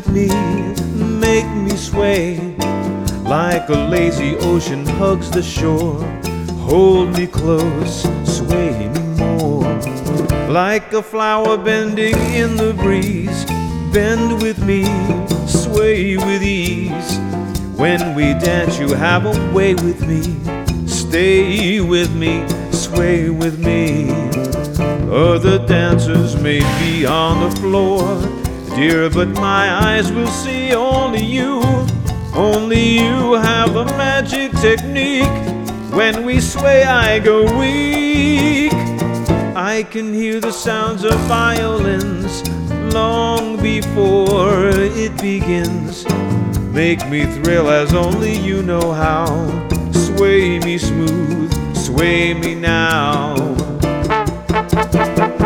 with me, make me sway like a lazy ocean hugs the shore. Hold me close, sway me more, like a flower bending in the breeze. Bend with me, sway with ease. When we dance, you have a way with me. Stay with me, sway with me. Other dancers may be on the floor, dear, but my eyes will see only you. Only you have a magic technique. When we sway, I go weak. I can hear the sounds of violins long before it begins. Make me thrill as only you know how. Sway me smooth, sway me now.